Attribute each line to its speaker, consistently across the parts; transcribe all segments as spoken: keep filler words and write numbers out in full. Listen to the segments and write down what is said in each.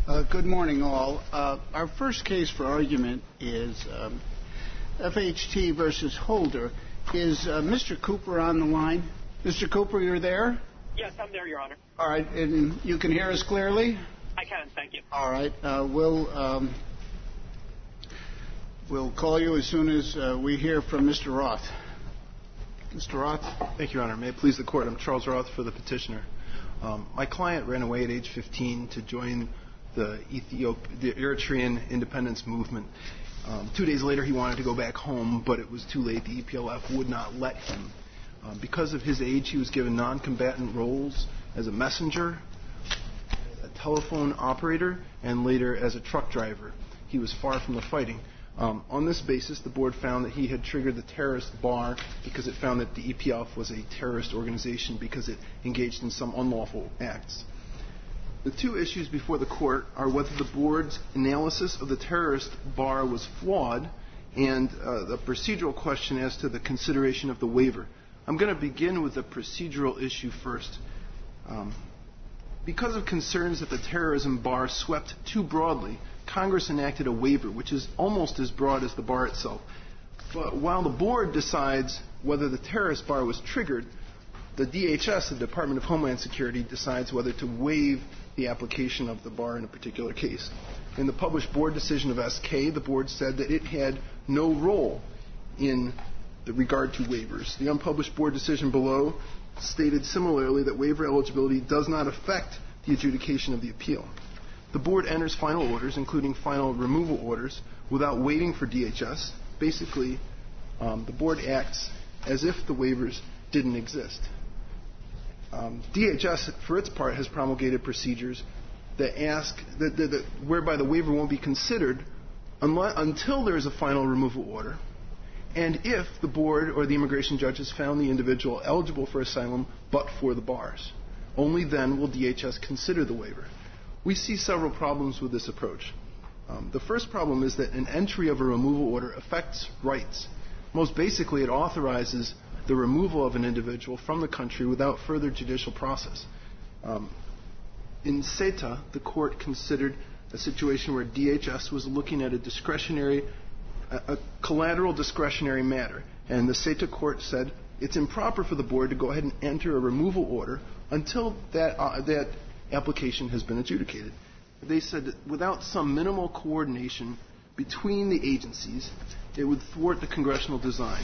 Speaker 1: Uh, good morning, all. Uh, our first case for argument is um, F H T versus Holder. Is uh, Mister Cooper on the line? Mister Cooper, you're there?
Speaker 2: Yes, I'm there, Your Honor.
Speaker 1: All right, and you can hear us clearly?
Speaker 2: I can, thank you.
Speaker 1: All right, uh, we'll um, we'll call you as soon as uh, we hear from Mister Roth. Mister Roth?
Speaker 3: Thank you, Your Honor. May it please the Court, I'm Charles Roth for the petitioner. Um, my client ran away at age fifteen to join the, Ethiop- the Eritrean independence movement. Um, two days later, he wanted to go back home, but it was too late. The E P L F would not let him. Um, because of his age, he was given non-combatant roles as a messenger, a telephone operator, and later as a truck driver. He was far from the fighting. Um, on this basis, the board found that he had triggered the terrorist bar because it found that the E P L F was a terrorist organization because it engaged in some unlawful acts. The two issues before the court are whether the board's analysis of the terrorist bar was flawed and uh, the procedural question as to the consideration of the waiver. I'm going to begin with the procedural issue first. Um, because of concerns that the terrorism bar swept too broadly, Congress enacted a waiver, which is almost as broad as the bar itself. But while the board decides whether the terrorist bar was triggered, the D H S, the Department of Homeland Security, decides whether to waive the application of the bar in a particular case. In the published board decision of S K, the board said that it had no role in the regard to waivers. The unpublished board decision below stated similarly that waiver eligibility does not affect the adjudication of the appeal. The board enters final orders, including final removal orders, without waiting for D H S. Basically, um, the board acts as if the waivers didn't exist. Um, D H S, for its part, has promulgated procedures that ask that, that, that whereby the waiver won't be considered unless, until there is a final removal order, and if the board or the immigration judge has found the individual eligible for asylum but for the bars. Only then will D H S consider the waiver. We see several problems with this approach. Um, the first problem is that an entry of a removal order affects rights. Most basically, it authorizes the removal of an individual from the country without further judicial process. Um, in SETA, the court considered a situation where D H S was looking at a discretionary, a, a collateral discretionary matter, and the SETA court said it's improper for the board to go ahead and enter a removal order until that uh, that application has been adjudicated. They said that without some minimal coordination between the agencies, it would thwart the congressional design.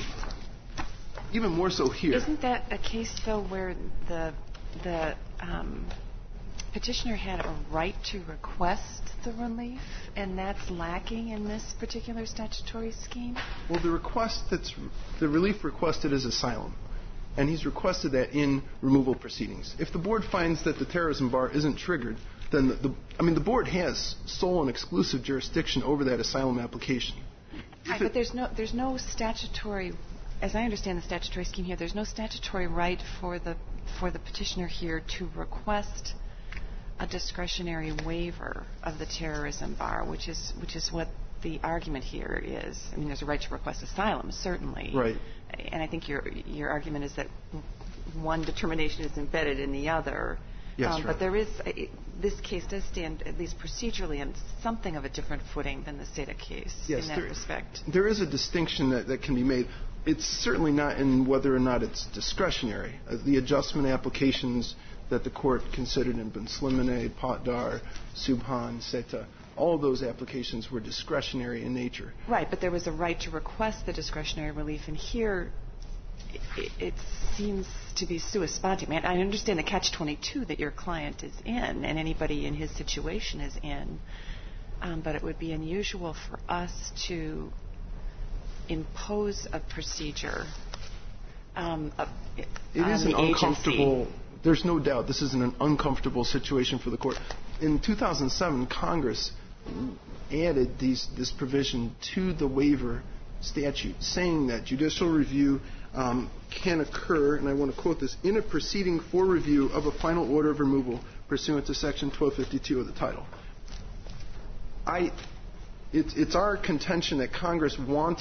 Speaker 3: Even more so here.
Speaker 4: Isn't that a case, though, where the the um, petitioner had a right to request the relief, and that's lacking in this particular statutory scheme?
Speaker 3: Well, the request that's the relief requested is asylum, and he's requested that in removal proceedings. If the board finds that the terrorism bar isn't triggered, then the, the I mean the board has sole and exclusive jurisdiction over that asylum application.
Speaker 4: Right, but there's no there's no statutory. As I understand the statutory scheme here, there's no statutory right for the for the petitioner here to request a discretionary waiver of the terrorism bar, which is which is what the argument here is. I mean, there's a right to request asylum, certainly.
Speaker 3: Right.
Speaker 4: And I think your your argument is that one determination is embedded in the other.
Speaker 3: Yes,
Speaker 4: um,
Speaker 3: right.
Speaker 4: But there is it, this case does stand, at least procedurally, on something of a different footing than the SETA case
Speaker 3: yes,
Speaker 4: in that
Speaker 3: there,
Speaker 4: respect.
Speaker 3: There is a distinction that, that can be made. It's certainly not in whether or not it's discretionary. Uh, the adjustment applications that the court considered in Ben Slimane, Potdar, Subhan, SETA, all of those applications were discretionary in nature.
Speaker 4: Right, but there was a right to request the discretionary relief, and here it, it seems to be sua sponte. I mean, I understand the catch twenty-two that your client is in, and anybody in his situation is in, um, but it would be unusual for us to impose a procedure um, of,
Speaker 3: it
Speaker 4: on
Speaker 3: is an
Speaker 4: the
Speaker 3: uncomfortable.
Speaker 4: agency.
Speaker 3: There's no doubt this is an uncomfortable situation for the court. In two thousand seven, Congress added these, this provision to the waiver statute, saying that judicial review um, can occur, and I want to quote this, in a proceeding for review of a final order of removal pursuant to Section twelve fifty-two of the title. I, it's, it's our contention that Congress wanted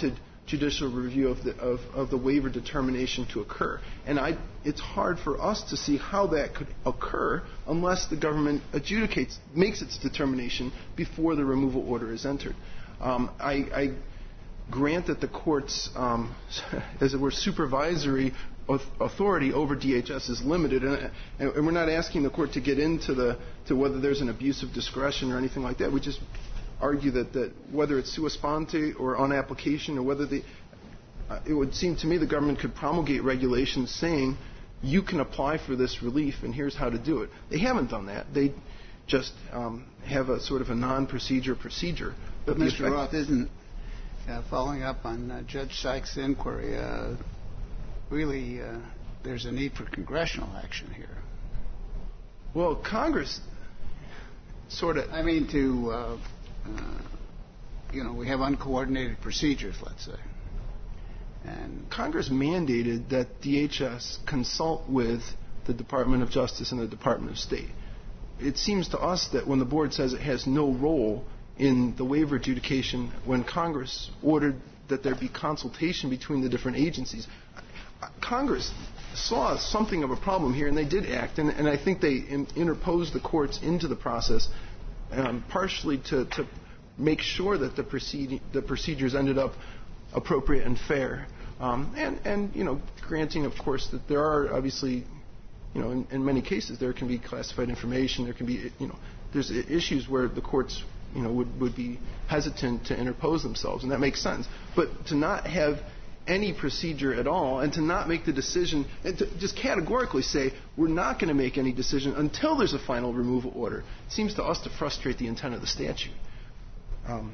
Speaker 3: judicial review of the of, of the waiver determination to occur. And I, it's hard for us to see how that could occur unless the government adjudicates, makes its determination before the removal order is entered. Um, I, I grant that the court's, um, as it were, supervisory authority over D H S is limited, and, and we're not asking the court to get into the to whether there's an abuse of discretion or anything like that. We just argue that, that whether it's sua sponte or on application, or whether the uh, it would seem to me the government could promulgate regulations saying you can apply for this relief and here's how to do it. They haven't done that. They just um, have a sort of a non-procedure procedure.
Speaker 1: But, but Mister Roth, isn't uh, following up on uh, Judge Sykes' inquiry, uh, really uh, there's a need for congressional action here?
Speaker 3: Well, Congress sort of...
Speaker 1: I mean, to... Uh, Uh, you know, we have uncoordinated procedures, let's say. And
Speaker 3: Congress mandated that D H S consult with the Department of Justice and the Department of State. It seems to us that when the board says it has no role in the waiver adjudication, when Congress ordered that there be consultation between the different agencies, Congress saw something of a problem here, and they did act, and, and I think they in, interposed the courts into the process, Um, partially to, to make sure that the, proceed, the procedures ended up appropriate and fair. Um, and, and, you know, granting, of course, that there are obviously, you know, in, in many cases there can be classified information, there can be, you know, there's issues where the courts, you know, would, would be hesitant to interpose themselves, and that makes sense. But to not have any procedure at all, and to not make the decision, and to just categorically say we're not going to make any decision until there's a final removal order, seems to us to frustrate the intent of the statute. Um,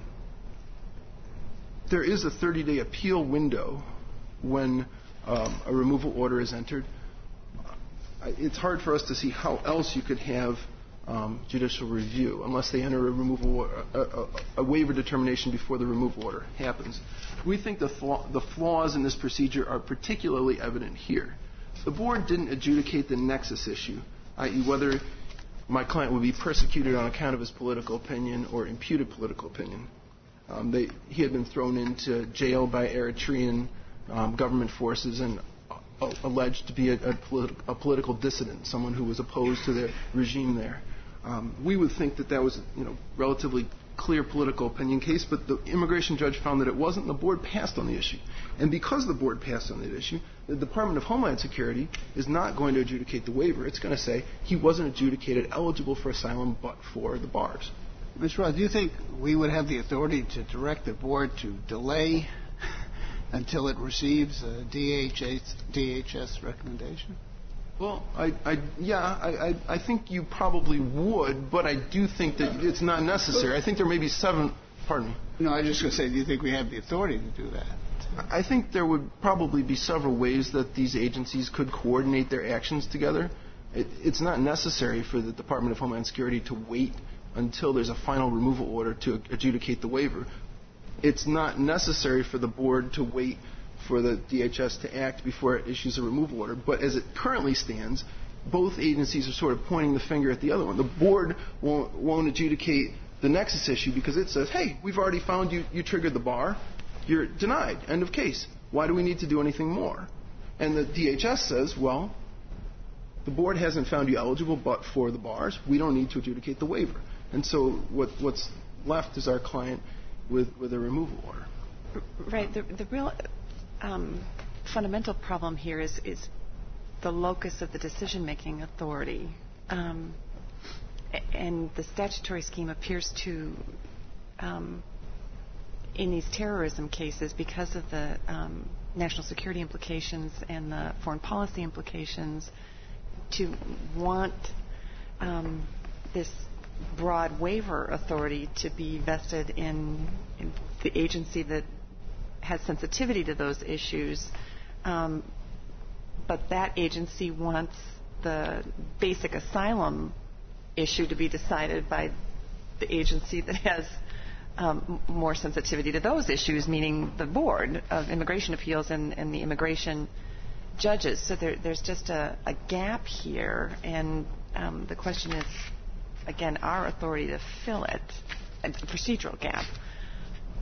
Speaker 3: there is a thirty-day appeal window when um, a removal order is entered. It's hard for us to see how else you could have um, judicial review unless they enter a removal, a, a, a waiver determination before the removal order happens. We think the, flaw, the flaws in this procedure are particularly evident here. The board didn't adjudicate the nexus issue, that is whether my client would be persecuted on account of his political opinion or imputed political opinion. Um, they, he had been thrown into jail by Eritrean um, government forces and uh, alleged to be a, a, politi- a political dissident, someone who was opposed to the regime there. Um, we would think that that was, you know, relatively clear political opinion case, but the immigration judge found that it wasn't, and the board passed on the issue. And because the board passed on that issue, the Department of Homeland Security is not going to adjudicate the waiver. It's going to say he wasn't adjudicated eligible for asylum but for the bars.
Speaker 1: Mister Roth, do you think we would have the authority to direct the board to delay until it receives a D H S, D H S recommendation?
Speaker 3: Well, I, I, yeah, I, I, I think you probably would, but I do think that it's not necessary. I think there may be seven. Pardon me.
Speaker 1: No, I was just going to say, do you think we have the authority to do that?
Speaker 3: I think there would probably be several ways that these agencies could coordinate their actions together. It, it's not necessary for the Department of Homeland Security to wait until there's a final removal order to adjudicate the waiver. It's not necessary for the board to wait for the D H S to act before it issues a removal order. But as it currently stands, both agencies are sort of pointing the finger at the other one. The board won't, won't adjudicate the nexus issue because it says, hey, we've already found you, you triggered the bar. You're denied. End of case. Why do we need to do anything more? And the D H S says, well, the board hasn't found you eligible but for the bars. We don't need to adjudicate the waiver. And so what, what's left is our client with, with a removal order.
Speaker 4: Right. The, the real um, fundamental problem here is, is the locus of the decision-making authority. Um, and the statutory scheme appears to, um, in these terrorism cases, because of the um, national security implications and the foreign policy implications, to want um, this broad waiver authority to be vested in, in the agency that has sensitivity to those issues. Um, but that agency wants the basic asylum issue to be decided by the agency that has um, more sensitivity to those issues, meaning the Board of Immigration Appeals and, and the immigration judges. So there, there's just a, a gap here, and um, the question is, again, our authority to fill it, a procedural gap.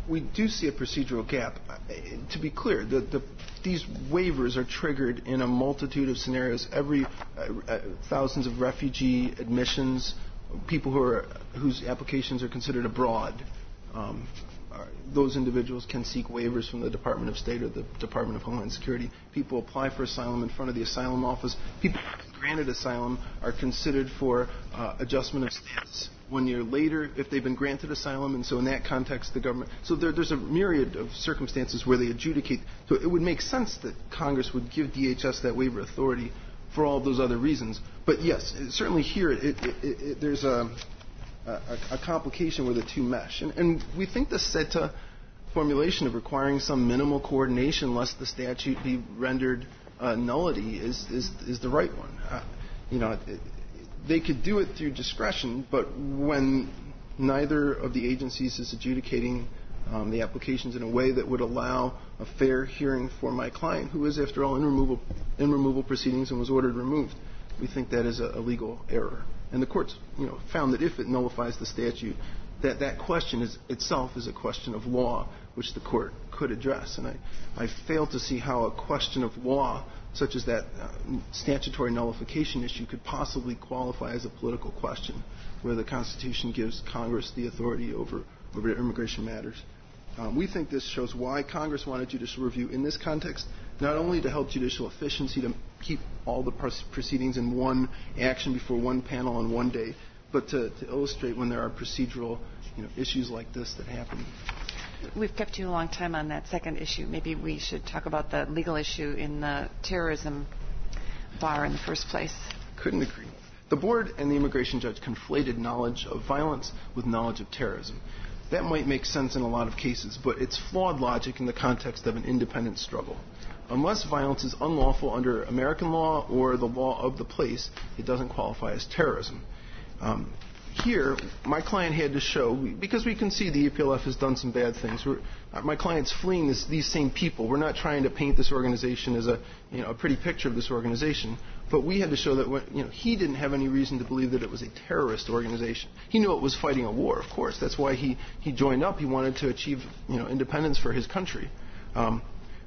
Speaker 3: we do see a procedural gap. To be clear, the, the, these waivers are triggered in a multitude of scenarios. Every uh, uh, thousands of refugee admissions, people who are whose applications are considered abroad. Um, are, those individuals can seek waivers from the Department of State or the Department of Homeland Security. People apply for asylum in front of the asylum office. People granted asylum are considered for uh, adjustment of status one year later if they've been granted asylum, and so in that context the government so there, there's a myriad of circumstances where they adjudicate. So it would make sense that Congress would give D H S that waiver authority for all of those other reasons. But yes, certainly here it, it, it, it, there's a, a, a complication where the two mesh, and, and we think the SETA formulation of requiring some minimal coordination lest the statute be rendered uh, nullity is, is is the right one. Uh, you know. It, They could do it through discretion, but when neither of the agencies is adjudicating um, the applications in a way that would allow a fair hearing for my client, who is, after all, in removal, in removal proceedings and was ordered removed, we think that is a, a legal error. And the courts, you know, found that if it nullifies the statute, that that question is, itself is a question of law, which the court could address. And I, I fail to see how a question of law such as that uh, statutory nullification issue could possibly qualify as a political question where the Constitution gives Congress the authority over, over immigration matters. Um, we think this shows why Congress wanted judicial review in this context, not only to help judicial efficiency, to keep all the proceedings in one action before one panel on one day, but to, to illustrate when there are procedural you know, issues like this that happen.
Speaker 4: We've kept you a long time on that second issue. Maybe we should talk about the legal issue in the terrorism bar in the first place.
Speaker 3: Couldn't agree. The board and the immigration judge conflated knowledge of violence with knowledge of terrorism. That might make sense in a lot of cases, but it's flawed logic in the context of an independent struggle. Unless violence is unlawful under American law or the law of the place, it doesn't qualify as terrorism. Um, Here, my client had to show, because we can see the E P L F has done some bad things. We're, my client's fleeing this, these same people. We're not trying to paint this organization as a, you know, a pretty picture of this organization. But we had to show that when, you know, he didn't have any reason to believe that it was a terrorist organization. He knew it was fighting a war, of course. That's why he, he joined up. He wanted to achieve, you know, independence for his country. Um,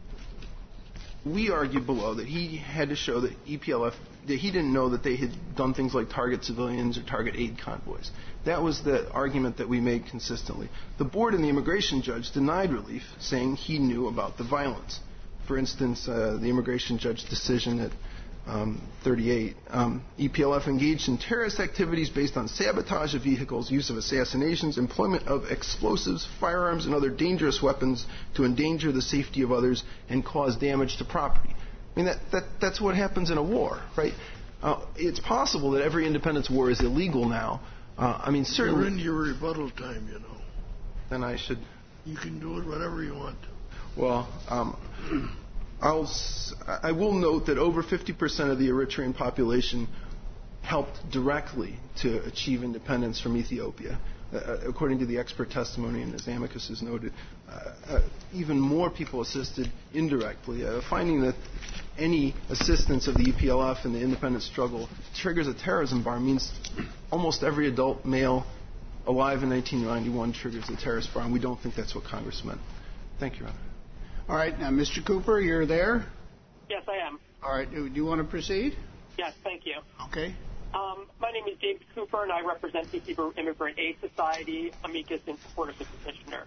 Speaker 3: we argued below that he had to show that E P L F, that he didn't know that they had done things like target civilians or target aid convoys. That was the argument that we made consistently. The board and the immigration judge denied relief, saying he knew about the violence. For instance, uh, the immigration judge's decision at um, thirty-eight, um, E P L F engaged in terrorist activities based on sabotage of vehicles, use of assassinations, employment of explosives, firearms, and other dangerous weapons to endanger the safety of others and cause damage to property. I mean, that, that, that's what happens in a war, right? Uh, it's possible that every independence war is illegal now. Uh, I mean, certainly...
Speaker 5: You're in your rebuttal time, you know.
Speaker 3: Then I should...
Speaker 5: You can do it whenever you want.
Speaker 3: Well, um, I'll, I will note that over fifty percent of the Eritrean population helped directly to achieve independence from Ethiopia. Uh, according to the expert testimony, and as Amicus has noted, uh, uh, even more people assisted indirectly, uh, finding that any assistance of the E P L F in the independence struggle triggers a terrorism bar means almost every adult male alive in nineteen ninety-one triggers the terrorist bar, and we don't think that's what Congress meant. Thank you, Your Honor.
Speaker 1: All right. Now, Mister Cooper, you're there?
Speaker 2: Yes, I am.
Speaker 1: All right. Do you want to proceed?
Speaker 2: Yes, thank you.
Speaker 1: Okay.
Speaker 2: Um, my name is James Cooper, and I represent the Hebrew Immigrant Aid Society, amicus in support of the petitioner.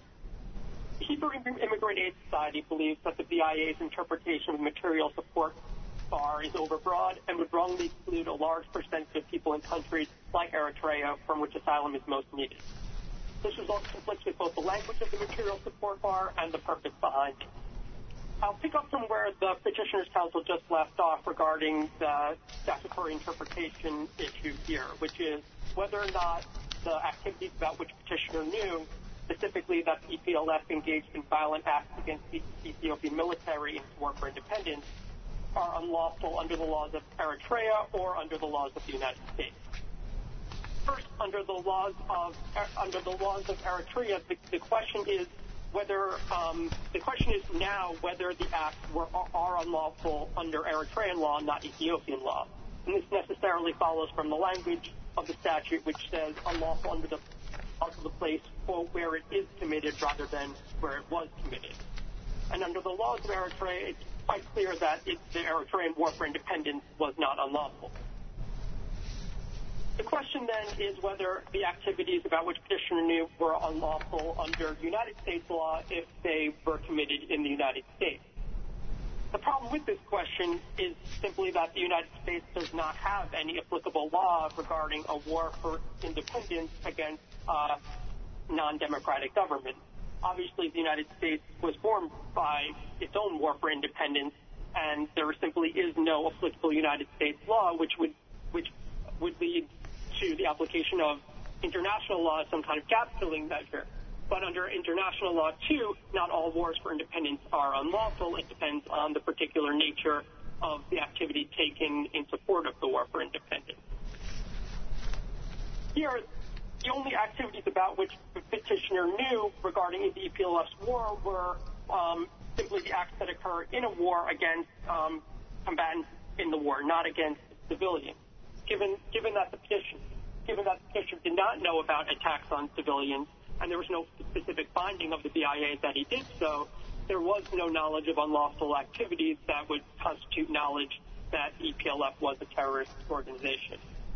Speaker 2: The Hebrew Immigrant Aid Society believes that the B I A's interpretation of the material support bar is overbroad and would wrongly exclude a large percentage of people in countries like Eritrea from which asylum is most needed. This result conflicts with both the language of the material support bar and the purpose behind it. I'll pick up from where the Petitioner's Counsel just left off regarding the statutory interpretation issue here, which is whether or not the activities about which Petitioner knew, specifically that the E P L F engaged in violent acts against the Ethiopian military in war for independence, are unlawful under the laws of Eritrea or under the laws of the United States. First, under the laws of under the laws of Eritrea, the, the question is whether um, the question is now whether the acts were are unlawful under Eritrean law, not Ethiopian law, and this necessarily follows from the language of the statute, which says unlawful under the to the place, quote, where it is committed rather than where it was committed. And under the laws of Eritrea, it's quite clear that it, the Eritrean War for Independence was not unlawful. The question then is whether the activities about which petitioner knew were unlawful under United States law if they were committed in the United States. The problem with this question is simply that the United States does not have any applicable law regarding a war for independence against uh, non-democratic governments. Obviously, the United States was formed by its own war for independence, and there simply is no applicable United States law which would which would lead to the application of international law as some kind of gap-filling measure. But under international law, too, not all wars for independence are unlawful. It depends on the particular nature of the activity taken in support of the war for independence. Here, the only activities about which the petitioner knew regarding the E P L F's war were um, simply the acts that occur in a war against um, combatants in the war, not against civilians. Given, given that the petition, given that the petitioner did not know about attacks on civilians, and there was no specific finding of the B I A that he did so, there was no knowledge of unlawful activities that would constitute knowledge that E P L F was a terrorist organization.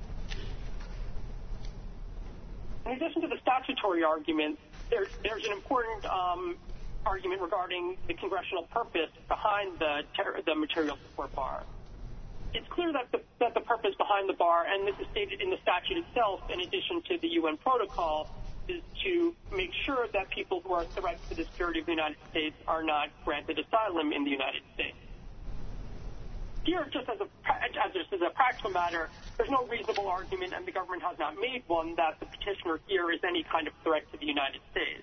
Speaker 2: In addition to the statutory argument, there, there's an important um, argument regarding the congressional purpose behind the, ter- the material support bar. It's clear that the, that the purpose behind the bar, and this is stated in the statute itself, in addition to the U N protocol, is to make sure that people who are threats to the security of the United States are not granted asylum in the United States. Here, just as a, as just as a practical matter, there's no reasonable argument, and the government has not made one, that the petitioner here is any kind of threat to the United States.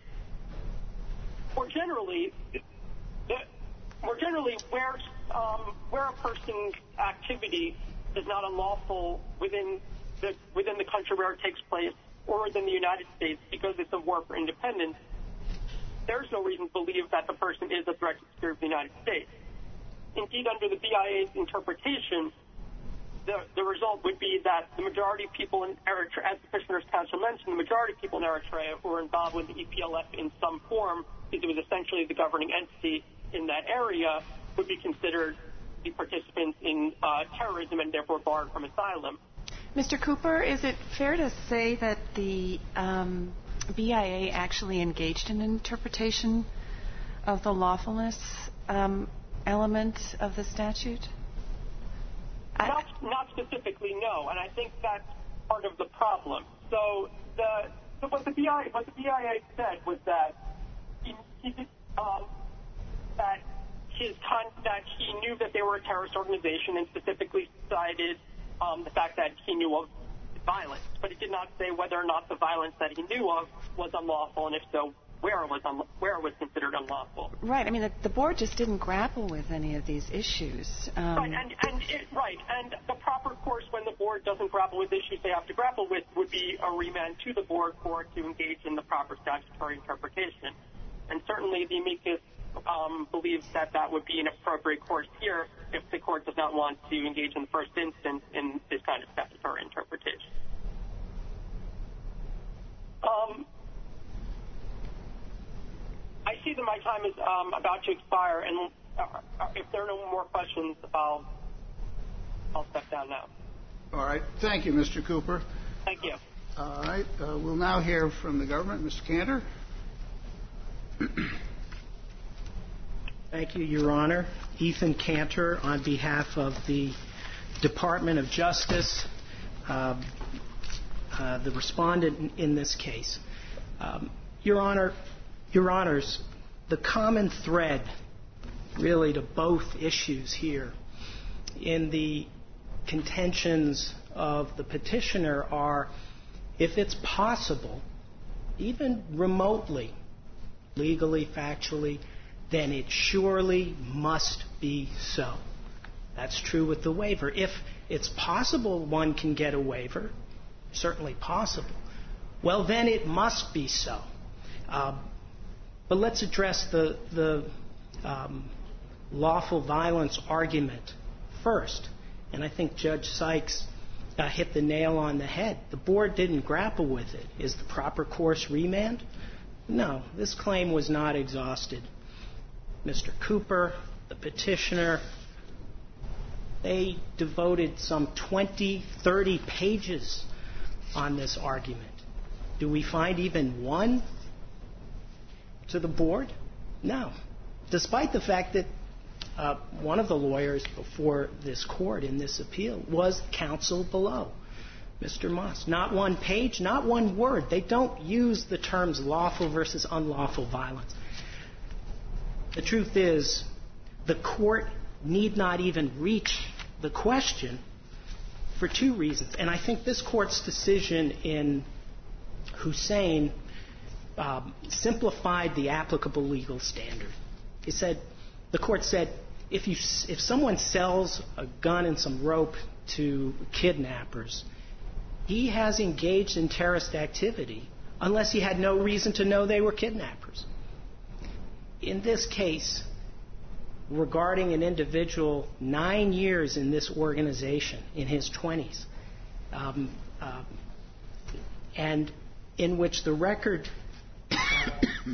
Speaker 2: More generally, the, more generally, where um, where a person's activity is not unlawful within the within the country where it takes place, or within the United States, because it's a war for independence, there's no reason to believe that the person is a threat to the security of the United States. Indeed, under the B I A's interpretation, the, the result would be that the majority of people in Eritrea, as the Petitioner's Counsel mentioned, the majority of people in Eritrea who were involved with the E P L F in some form, because it was essentially the governing entity in that area, would be considered the participants in uh, terrorism and therefore barred from asylum.
Speaker 4: Mister Cooper, is it fair to say that the um, B I A actually engaged in an interpretation of the lawfulness um, element of the statute?
Speaker 2: Not, not specifically, no, and I think that's part of the problem. So the, so what the B I A, what the B I A said was that he, he did, um, that his con- that he knew that they were a terrorist organization, and specifically cited um, the fact that he knew of violence, but he did not say whether or not the violence that he knew of was unlawful, and if so, where it was un- where it was considered unlawful.
Speaker 4: Right. I mean, the, the board just didn't grapple with any of these issues. Um,
Speaker 2: right, and, and it, right, and the proper course when the board doesn't grapple with issues they have to grapple with would be a remand to the board for it to engage in the proper statutory interpretation. And certainly the amicus um, believes that that would be an appropriate course here if the court does not want to engage in the first instance in this kind of statutory interpretation. Um, I see that my time is um, about to expire, and uh, if there are no more questions, I'll, I'll step down now.
Speaker 1: All right. Thank you, Mister Cooper.
Speaker 2: Thank you.
Speaker 1: All right. Uh, we'll now hear from the government. Mister Cantor.
Speaker 6: Thank you, Your Honor. Ethan Cantor on behalf of the Department of Justice, uh, uh, the respondent in, in this case. Um, Your Honor, Your Honors, the common thread really to both issues here in the contentions of the petitioner are, if it's possible, even remotely, legally, factually, then it surely must be so. That's true with the waiver. If it's possible one can get a waiver, certainly possible, well, then it must be so. Uh, but let's address the, the um, lawful violence argument first. And I think Judge Sykes uh, hit the nail on the head. The board didn't grapple with it. Is the proper course remand? No, this claim was not exhausted. Mister Cooper, the petitioner, they devoted some twenty, thirty pages on this argument. Do we find even one to the board? No. Despite the fact that uh, one of the lawyers before this court in this appeal was counsel below, Mister Moss. Not one page, not one word. They don't use the terms lawful versus unlawful violence. The truth is, the court need not even reach the question for two reasons. And I think this court's decision in Hussein um, simplified the applicable legal standard. It said, the court said, if you if someone sells a gun and some rope to kidnappers, he has engaged in terrorist activity unless he had no reason to know they were kidnappers. In this case, regarding an individual nine years in this organization, in his twenties, um, uh, and in which the record uh,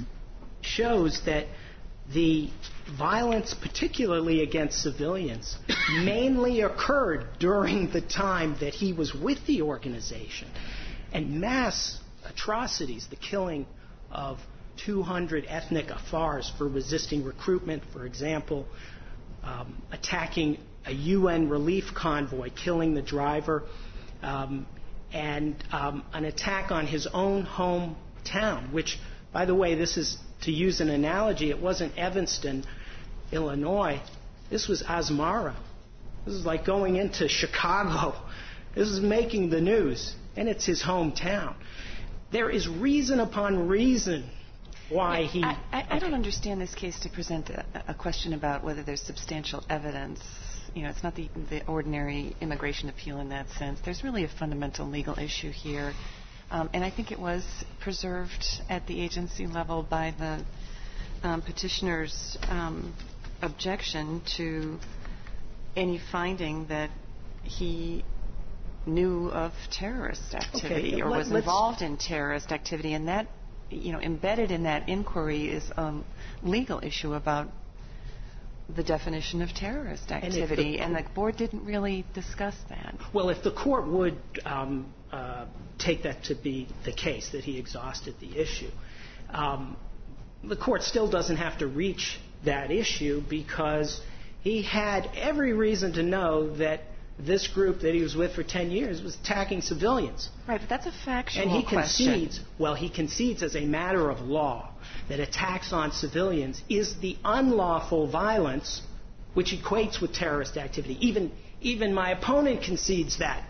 Speaker 6: shows that the violence, particularly against civilians, mainly occurred during the time that he was with the organization. And mass atrocities, the killing of two hundred ethnic Afars for resisting recruitment, for example, um, attacking a U N relief convoy, killing the driver, um, and um, an attack on his own hometown, which, by the way, this is, to use an analogy, it wasn't Evanston, Illinois. This was Asmara. This is like going into Chicago. This is making the news, and it's his hometown. There is reason upon reason why he...
Speaker 4: I, I, I don't understand this case to present a, a question about whether there's substantial evidence. You know, it's not the, the ordinary immigration appeal in that sense. There's really a fundamental legal issue here. Um, and I think it was preserved at the agency level by the um, petitioner's um, objection to any finding that he knew of terrorist activity
Speaker 6: okay,
Speaker 4: or
Speaker 6: let,
Speaker 4: was involved in terrorist activity. And that, you know, embedded in that inquiry is a legal issue about the definition of terrorist activity, and, the, and the board didn't really discuss that.
Speaker 6: Well, if the court would um, uh, take that to be the case, that he exhausted the issue, um, the court still doesn't have to reach that issue because he had every reason to know that this group that he was with for ten years was attacking civilians.
Speaker 4: Right, but that's a factual
Speaker 6: and he
Speaker 4: question.
Speaker 6: concedes, well, he concedes as a matter of law that attacks on civilians is the unlawful violence which equates with terrorist activity. Even, even my opponent concedes that.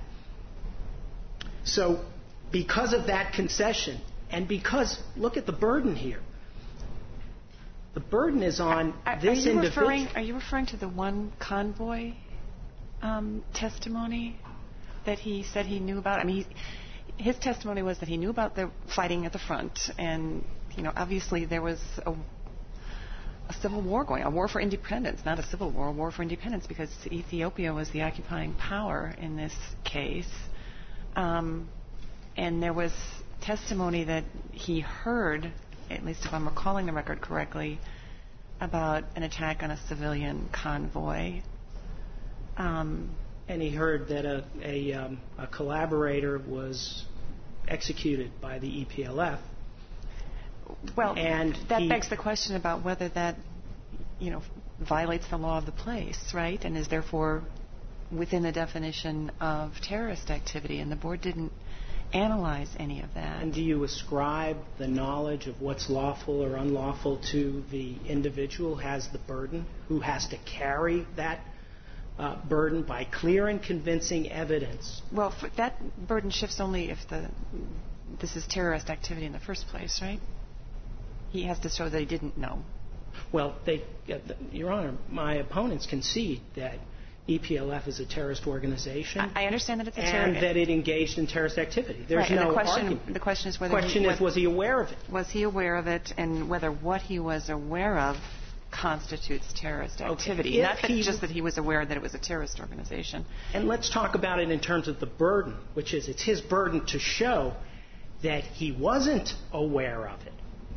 Speaker 6: So because of that concession, and because, look at the burden here. The burden is on
Speaker 4: are,
Speaker 6: this
Speaker 4: are you
Speaker 6: individual.
Speaker 4: Referring, are you referring to the one convoy um, testimony that he said he knew about? I mean, he, his testimony was that he knew about the fighting at the front, and you know, obviously there was a, a civil war going, a war for independence, not a civil war, a war for independence, because Ethiopia was the occupying power in this case. Um, and there was testimony that he heard, at least if I'm recalling the record correctly, about an attack on a civilian convoy. Um,
Speaker 6: and he heard that a, a, um, a collaborator was executed by the E P L F.
Speaker 4: Well,
Speaker 6: and
Speaker 4: that
Speaker 6: he,
Speaker 4: begs the question about whether that, you know, violates the law of the place, right? And is therefore within the definition of terrorist activity. And the board didn't analyze any of that.
Speaker 6: And do you ascribe the knowledge of what's lawful or unlawful to the individual who has the burden, who has to carry that uh, burden by clear and convincing evidence?
Speaker 4: Well, for that burden shifts only if the this is terrorist activity in the first place, right? He has to show that he didn't know.
Speaker 6: Well, they, uh, Your Honor, my opponents concede that E P L F is a terrorist organization.
Speaker 4: I, I understand that it's a
Speaker 6: and
Speaker 4: terrorist.
Speaker 6: And that it engaged in terrorist activity. There's
Speaker 4: right,
Speaker 6: no
Speaker 4: and the question,
Speaker 6: argument.
Speaker 4: The question is whether
Speaker 6: The question
Speaker 4: he,
Speaker 6: is, was he aware of it?
Speaker 4: Was he aware of it, and whether what he was aware of constitutes terrorist activity.
Speaker 6: Okay.
Speaker 4: Not that
Speaker 6: He,
Speaker 4: just that he was aware that it was a terrorist organization.
Speaker 6: And let's talk about it in terms of the burden, which is it's his burden to show that he wasn't aware of it.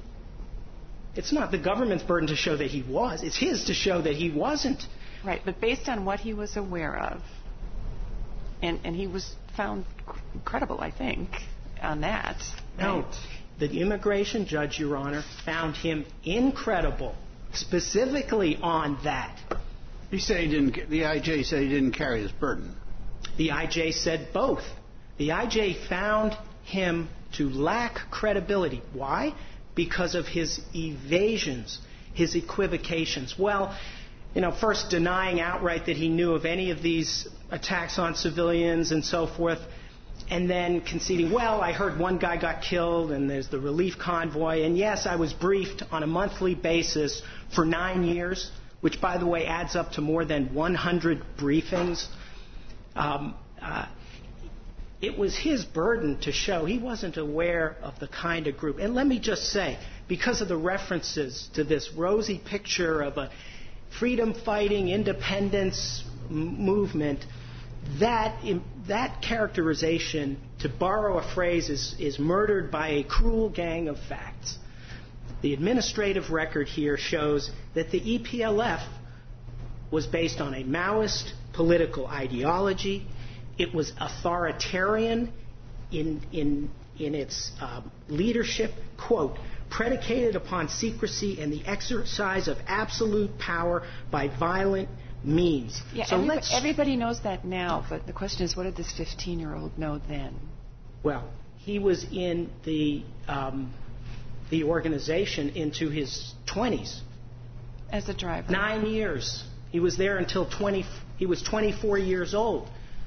Speaker 6: It's not the government's burden to show that he was. It's his to show that he wasn't.
Speaker 4: Right, but based on what he was aware of, and, and he was found credible, I think, on that.
Speaker 6: No.
Speaker 4: Right?
Speaker 6: The immigration judge, Your Honor, found him incredible, specifically on that.
Speaker 1: He said he didn't. The I J said he didn't carry his burden.
Speaker 6: The I J said both. The I J found him to lack credibility. Why? Because of his evasions, his equivocations. Well, you know, first denying outright that he knew of any of these attacks on civilians and so forth, and then conceding, well, I heard one guy got killed, and there's the relief convoy, and yes, I was briefed on a monthly basis for nine years, which, by the way, adds up to more than one hundred briefings. Um, uh, it was his burden to show he wasn't aware of the kind of group. And let me just say, because of the references to this rosy picture of a freedom-fighting independence m- movement, that that characterization, to borrow a phrase, is, is murdered by a cruel gang of facts. The administrative record here shows that the E P L F was based on a Maoist political ideology. It was authoritarian in, in, in its uh, leadership, quote, predicated upon secrecy and the exercise of absolute power by violent means.
Speaker 4: Yeah,
Speaker 6: so
Speaker 4: everybody,
Speaker 6: let's,
Speaker 4: everybody knows that now, but the question is, what did this fifteen-year-old know then?
Speaker 6: Well, he was in the um, the organization into his twenties.
Speaker 4: As a driver?
Speaker 6: Nine years. He was there until twenty. He was twenty-four years old.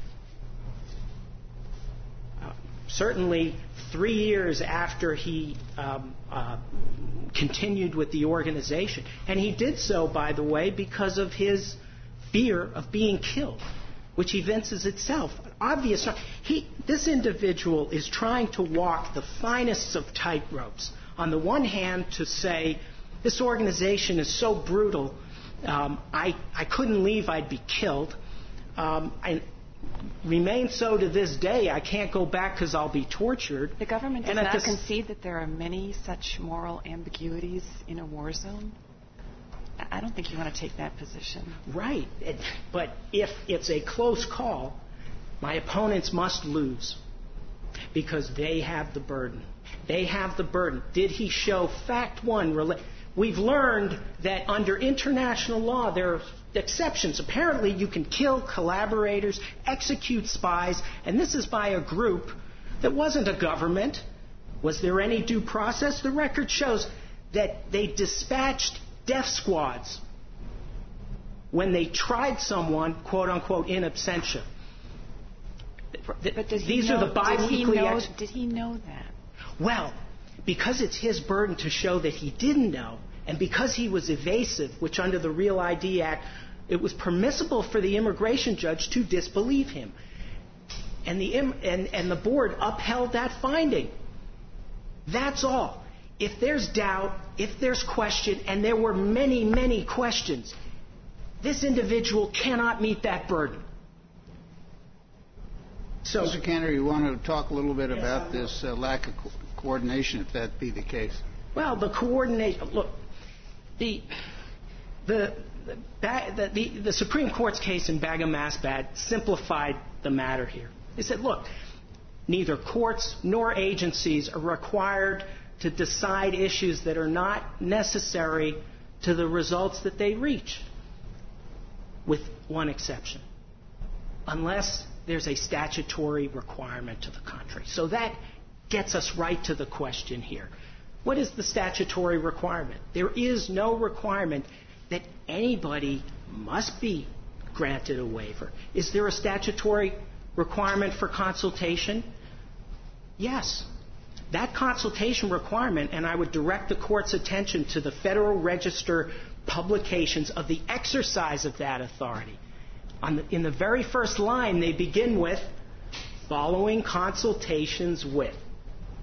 Speaker 6: Uh, certainly, three years after he um, uh, continued with the organization, and he did so, by the way, because of his fear of being killed, which evinces itself. Obvious. He, this individual is trying to walk the finest of tightropes. On the one hand, to say, this organization is so brutal, um, I, I couldn't leave, I'd be killed. Um, and remain so to this day. I can't go back because I'll be tortured.
Speaker 4: The government does
Speaker 6: and
Speaker 4: not
Speaker 6: this,
Speaker 4: concede that there are many such moral ambiguities in a war zone? I don't think you want to take that position.
Speaker 6: Right. But if it's a close call, my opponents must lose because they have the burden. They have the burden. Did he show fact one? We've learned that under international law there are exceptions. Apparently you can kill collaborators, execute spies, and this is by a group that wasn't a government. Was there any due process? The record shows that they dispatched death squads when they tried someone, quote unquote, in absentia.
Speaker 4: But does
Speaker 6: These
Speaker 4: he know,
Speaker 6: are the biweekly.
Speaker 4: Did he, know,
Speaker 6: ex-
Speaker 4: did he know that?
Speaker 6: Well, because it's his burden to show that he didn't know, and because he was evasive, which under the Real I D Act, it was permissible for the immigration judge to disbelieve him. And the, and, and the board upheld that finding. That's all. If there's doubt, if there's question, and there were many, many questions, this individual cannot meet that burden. So,
Speaker 1: Mister Cantor, you want to talk a little bit
Speaker 6: yes,
Speaker 1: about this uh, lack of co- coordination, if that be the case?
Speaker 6: Well, the coordination. Look, the the the, the, the Supreme Court's case in Bagam-Masbad simplified the matter here. They said, look, neither courts nor agencies are required to decide issues that are not necessary to the results that they reach, with one exception, unless there's a statutory requirement to the contrary. So that gets us right to the question here. What is the statutory requirement? There is no requirement that anybody must be granted a waiver. Is there a statutory requirement for consultation? Yes. That consultation requirement, and I would direct the Court's attention to the Federal Register publications of the exercise of that authority. On the, in the very first line, they begin with, following consultations with.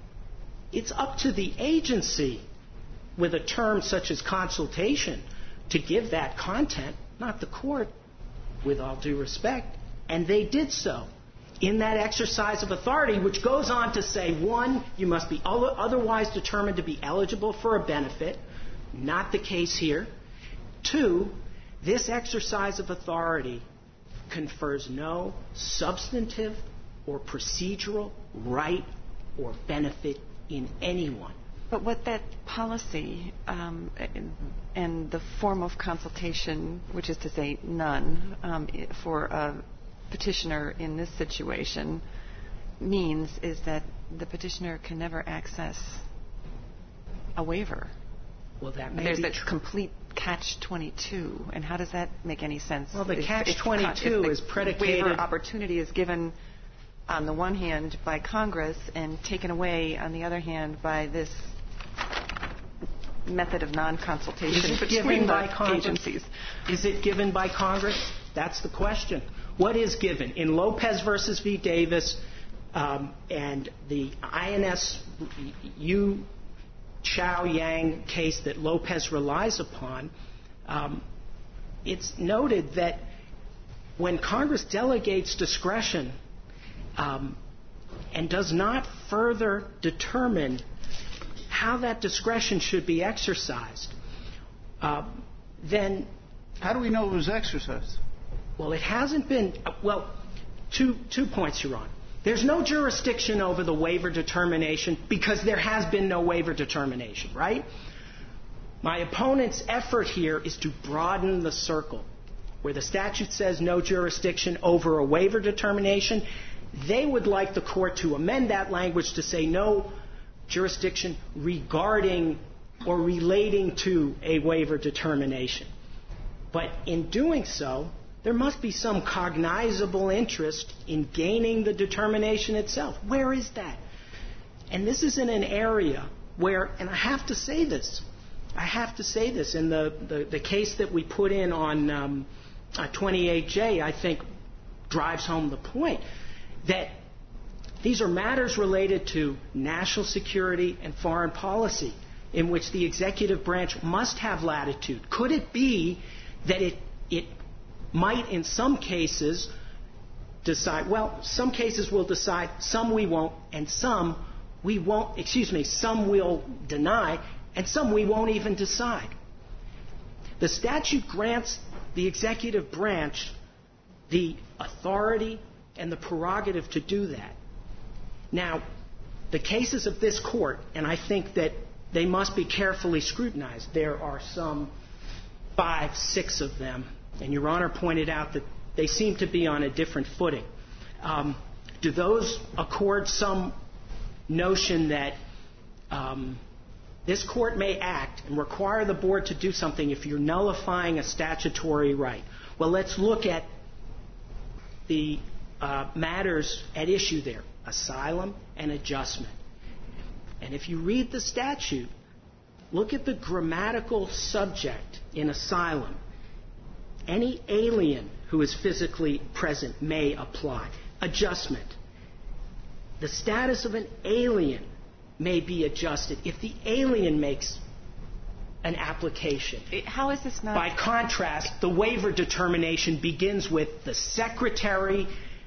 Speaker 6: It's up to the agency, with a term such as consultation, to give that content, not the court, with all due respect. And they did so in that exercise of authority, which goes on to say, one, you must be otherwise determined to be eligible for a benefit. Not the case here. Two, this exercise of authority confers no substantive or procedural right or benefit in anyone.
Speaker 4: But what that policy um, and the form of consultation, which is to say none, um, for a petitioner in this situation means is that the petitioner can never access a waiver.
Speaker 6: Well, that may
Speaker 4: There's
Speaker 6: be
Speaker 4: that
Speaker 6: true.
Speaker 4: Complete catch twenty-two, and how does that make any sense?
Speaker 6: Well, the
Speaker 4: if,
Speaker 6: catch twenty-two is predicated.
Speaker 4: Waiver opportunity is given on the one hand by Congress and taken away on the other hand by this method of non-consultation between the agencies.
Speaker 6: Is it given by Congress? That's the question. What is given? In Lopez versus V. Davis um, and the I N S U Chow Yang case that Lopez relies upon, um, it's noted that when Congress delegates discretion um, and does not further determine how that discretion should be exercised, uh, then...
Speaker 1: How do we know it was exercised?
Speaker 6: Well, it hasn't been... Uh, well, two, two points, Your Honor. There's no jurisdiction over the waiver determination because there has been no waiver determination, right? My opponent's effort here is to broaden the circle. Where the statute says no jurisdiction over a waiver determination, they would like the court to amend that language to say no jurisdiction regarding or relating to a waiver determination. But in doing so, there must be some cognizable interest in gaining the determination itself. Where is that? And this is in an area where, and I have to say this, I have to say this, in the, the, the case that we put in on um, uh, twenty-eight J, I think drives home the point that these are matters related to national security and foreign policy in which the executive branch must have latitude. Could it be that it, it might in some cases decide, well, some cases will decide, some we won't, and some we won't, excuse me, some we'll deny, and some we won't even decide. The statute grants the executive branch the authority and the prerogative to do that. Now, the cases of this court, and I think that they must be carefully scrutinized. There are some five, six of them, and Your Honor pointed out that they seem to be on a different footing. Um, do those accord some notion that um, this court may act and require the board to do something if you're nullifying a statutory right? Well, let's look at the uh, matters at issue there, asylum and adjustment. And if you read the statute, look at the grammatical subject in asylum. Any alien who is physically present may apply. Adjustment. The status of an alien may be adjusted if the alien makes an application.
Speaker 4: How is this not...
Speaker 6: By contrast, the waiver determination begins with the secretary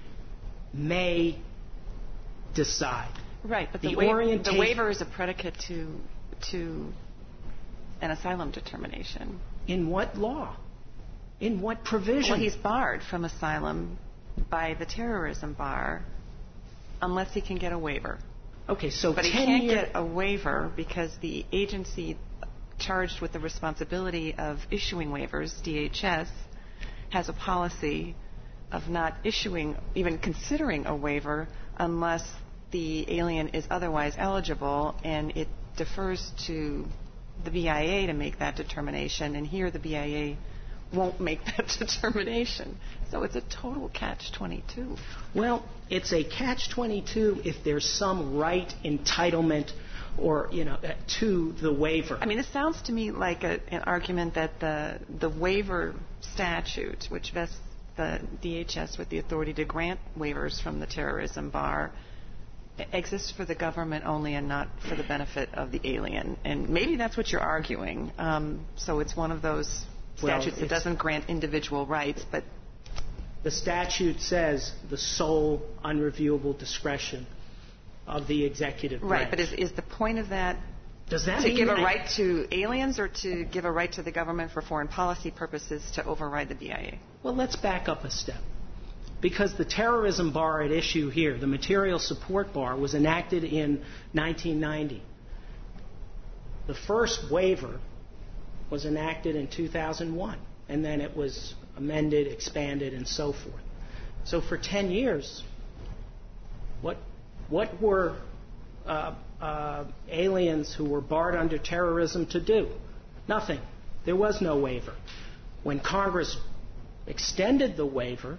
Speaker 6: may decide.
Speaker 4: Right, but the,
Speaker 6: the,
Speaker 4: wa-
Speaker 6: orientation...
Speaker 4: the waiver is a predicate to to an asylum determination.
Speaker 6: In what law? In what provision?
Speaker 4: Well, he's barred from asylum by the terrorism bar unless he can get a waiver.
Speaker 6: Okay, so
Speaker 4: but he
Speaker 6: ten
Speaker 4: can't
Speaker 6: year...
Speaker 4: get a waiver because the agency charged with the responsibility of issuing waivers, D H S, has a policy of not issuing, even considering a waiver unless the alien is otherwise eligible, and it defers to the B I A to make that determination, and here the B I A won't make that determination. So it's a total catch twenty-two.
Speaker 6: Well, it's a catch twenty-two if there's some right entitlement or, you know, to the waiver.
Speaker 4: I mean, it sounds to me like a, an argument that the the waiver statute, which vests the D H S with the authority to grant waivers from the terrorism bar, exists for the government only and not for the benefit of the alien. And maybe that's what you're arguing. Um, so it's one of those statutes
Speaker 6: well,
Speaker 4: that doesn't grant individual rights, but
Speaker 6: the statute says the sole unreviewable discretion of the executive branch.
Speaker 4: Right, but is, is the point of that
Speaker 6: Does that
Speaker 4: to
Speaker 6: mean
Speaker 4: give a
Speaker 6: that
Speaker 4: right to aliens or to give a right to the government for foreign policy purposes to override the B I A?
Speaker 6: Well, let's back up a step. Because the terrorism bar at issue here, the material support bar, was enacted in nineteen ninety. The first waiver was enacted in two thousand one, and then it was amended, expanded, and so forth. So for ten years, what, what were uh, uh, aliens who were barred under terrorism to do? Nothing. There was no waiver. When Congress extended the waiver,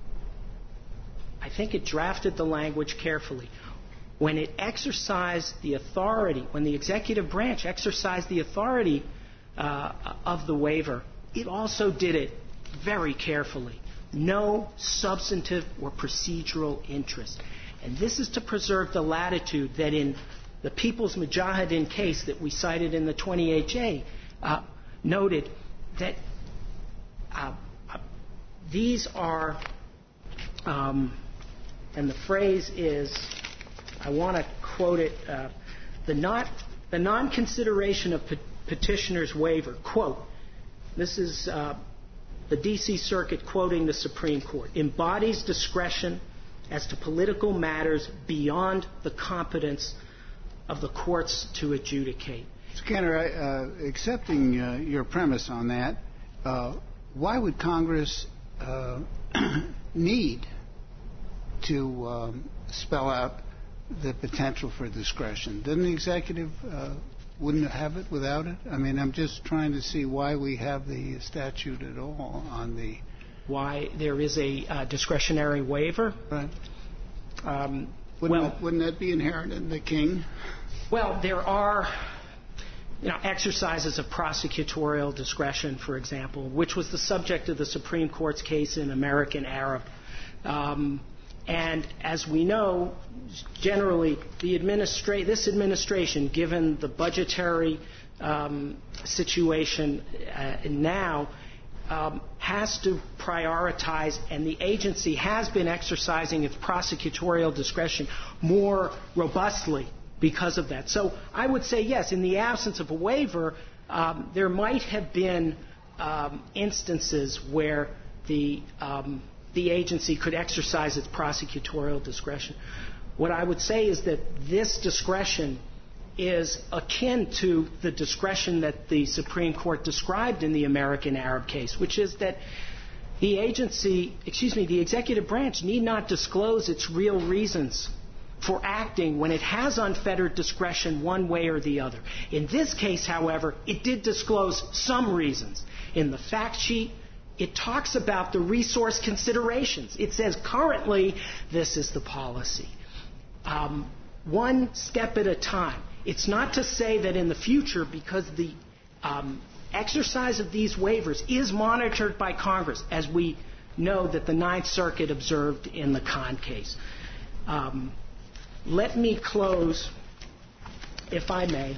Speaker 6: I think it drafted the language carefully. When it exercised the authority, when the executive branch exercised the authority uh, of the waiver, it also did it very carefully. No substantive or procedural interest. And this is to preserve the latitude that in the People's Mujahideen case that we cited in the twenty-eight J uh, noted that uh, uh, these are, um, and the phrase is, I want to quote it, uh, the, not, the non-consideration of pe- petitioner's waiver, quote, this is uh, the D C Circuit quoting the Supreme Court, embodies discretion as to political matters beyond the competence of the courts to adjudicate.
Speaker 1: Mister Cantor, uh, accepting uh, your premise on that, uh, why would Congress uh, need to um, spell out the potential for discretion? Doesn't the executive uh, wouldn't have it without it? I mean, I'm just trying to see why we have the statute at all on the...
Speaker 6: Why there is a uh, discretionary waiver?
Speaker 1: Right.
Speaker 6: Um,
Speaker 1: wouldn't,
Speaker 6: well,
Speaker 1: that, wouldn't that be inherent in the king?
Speaker 6: Well, there are, you know, exercises of prosecutorial discretion, for example, which was the subject of the Supreme Court's case in American Arab. Um, and as we know, generally, the administra- this administration, given the budgetary um, situation uh, now, um, has to prioritize, and the agency has been exercising its prosecutorial discretion more robustly because of that. So I would say, yes, in the absence of a waiver, um, there might have been um, instances where the um, the agency could exercise its prosecutorial discretion. What I would say is that this discretion is akin to the discretion that the Supreme Court described in the American Arab case, which is that the agency, excuse me, the executive branch need not disclose its real reasons for acting when it has unfettered discretion one way or the other. In this case, however, it did disclose some reasons. In the fact sheet, it talks about the resource considerations. It says currently this is the policy. Um, one step at a time. It's not to say that in the future, because the um, exercise of these waivers is monitored by Congress, as we know that the Ninth Circuit observed in the Khan case. Um, let me close, if I may.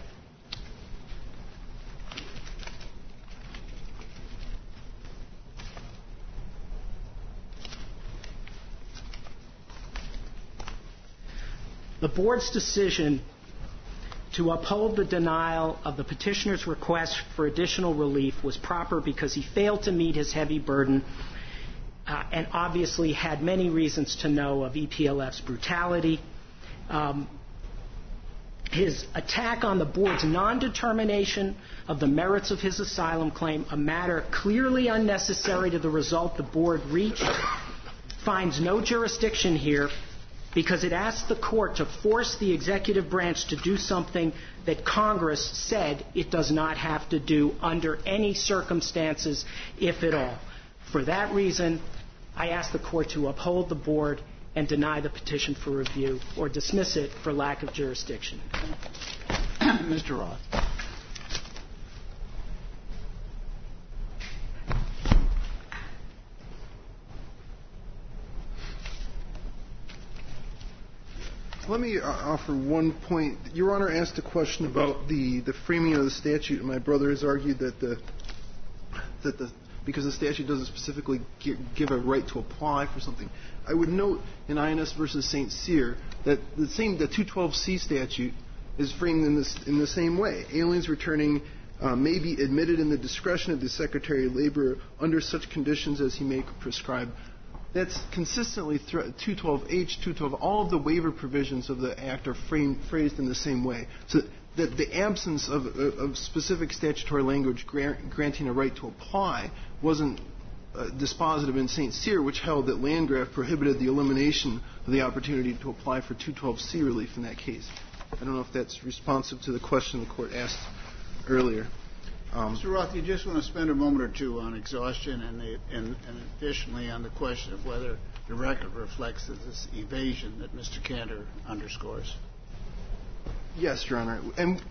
Speaker 6: The board's decision to uphold the denial of the petitioner's request for additional relief was proper because he failed to meet his heavy burden uh, and obviously had many reasons to know of E P L F's brutality. Um, his attack on the board's non-determination of the merits of his asylum claim, a matter clearly unnecessary to the result the board reached, finds no jurisdiction here because it asked the court to force the executive branch to do something that Congress said it does not have to do under any circumstances, if at all. For that reason, I ask the court to uphold the board and deny the petition for review or dismiss it for lack of jurisdiction.
Speaker 1: Mister Roth.
Speaker 3: Let me uh, offer one point. Your Honor asked a question about the, the framing of the statute, and my brother has argued that the that the because the statute doesn't specifically give a right to apply for something. I would note in I N S versus Saint Cyr that the same the two twelve C statute is framed in this in the same way. Aliens returning uh, may be admitted in the discretion of the Secretary of Labor under such conditions as he may prescribe. That's consistently th- two twelve H, two twelve. All of the waiver provisions of the Act are framed, phrased in the same way. So that the absence of, of specific statutory language grant, granting a right to apply wasn't uh, dispositive in Saint Cyr, which held that Landgraf prohibited the elimination of the opportunity to apply for two twelve C relief in that case. I don't know if that's responsive to the question the Court asked earlier. Um,
Speaker 1: Mister Roth, you just want to spend a moment or two on exhaustion and, the, and, and additionally on the question of whether the record reflects this evasion that Mister Cantor underscores.
Speaker 3: Yes, Your Honor. And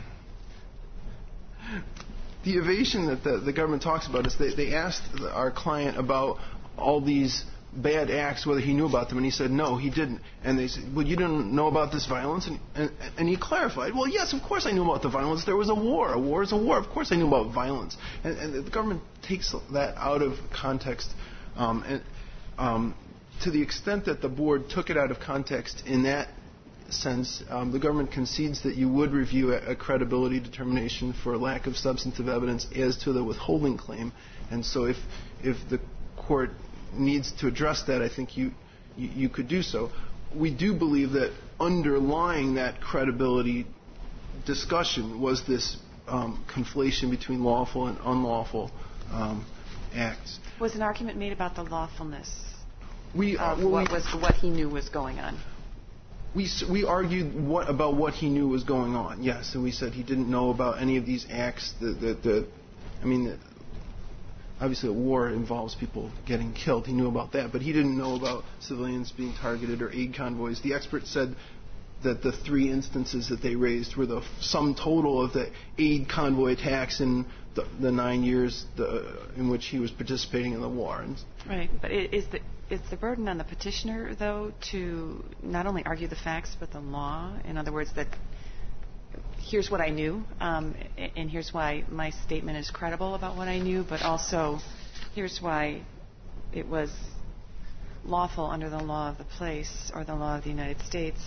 Speaker 3: the evasion that the, the government talks about is they, they asked our client about all these bad acts, whether he knew about them, and he said, no, he didn't. And they said, well, you didn't know about this violence? And, and, and he clarified, well, yes, of course I knew about the violence. There was a war. A war is a war. Of course I knew about violence. And, and the government takes that out of context. Um, and um, to the extent that the board took it out of context in that sense, um, the government concedes that you would review a, a credibility determination for lack of substantive evidence as to the withholding claim. And so if if the court needs to address that, I think you, you, you could do so. We do believe that underlying that credibility discussion was this um, conflation between lawful and unlawful um, acts.
Speaker 4: Was an argument made about the lawfulness
Speaker 3: we, uh,
Speaker 4: of
Speaker 3: well,
Speaker 4: what,
Speaker 3: we,
Speaker 4: was, what he knew was going on?
Speaker 3: We, we argued what, about what he knew was going on, yes, and we said he didn't know about any of these acts. That, that, that I mean, obviously a war involves people getting killed. He knew about that, but he didn't know about civilians being targeted or aid convoys. The expert said that the three instances that they raised were the sum total of the aid convoy attacks in the, the nine years the, in which he was participating in the war. And
Speaker 4: right, but is the is the burden on the petitioner, though, to not only argue the facts but the law? In other words, that here's what I knew, um, and here's why my statement is credible about what I knew, but also here's why it was lawful under the law of the place or the law of the United States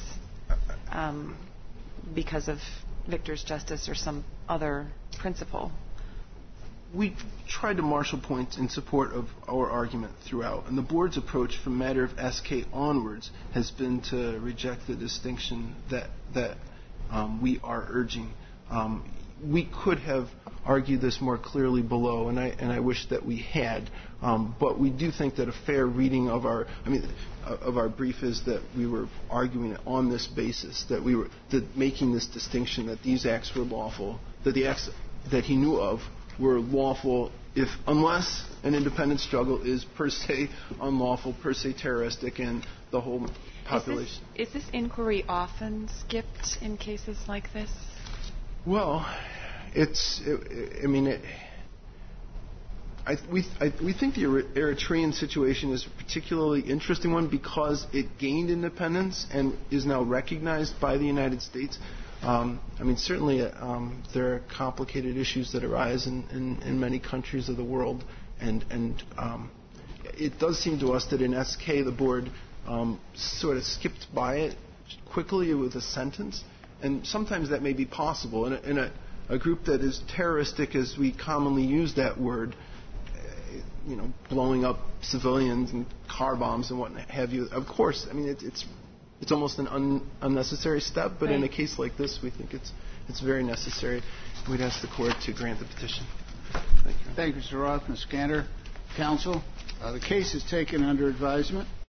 Speaker 4: um, because of Victor's justice or some other principle.
Speaker 3: We tried to marshal points in support of our argument throughout, and the board's approach from matter of S K onwards has been to reject the distinction that that um, we are urging. Um, we could have argued this more clearly below, and I and I wish that we had. Um, but we do think that a fair reading of our, I mean, uh, of our brief is that we were arguing on this basis, that we were that making this distinction that these acts were lawful, that the acts that he knew of were lawful if unless an independent struggle is per se unlawful, per se terroristic, and the whole population.
Speaker 4: Is this, is this inquiry often skipped in cases like this?
Speaker 3: Well, it's. It, I mean, it, I, we I, we think the Eritrean situation is a particularly interesting one because it gained independence and is now recognized by the United States. Um, I mean, certainly um, there are complicated issues that arise in, in, in many countries of the world, and, and um, it does seem to us that in S K the board um, sort of skipped by it quickly with a sentence, and sometimes that may be possible. In a, in a, a group that is terroristic, as we commonly use that word, you know, blowing up civilians and car bombs and what have you, of course, I mean, it, it's It's almost an un- unnecessary step, but right. In a case like this, we think it's it's very necessary. We'd ask the court to grant the petition. Thank you.
Speaker 1: Thank you, Mister Roth. Miz Cantor. Counsel, uh, the case is taken under advisement.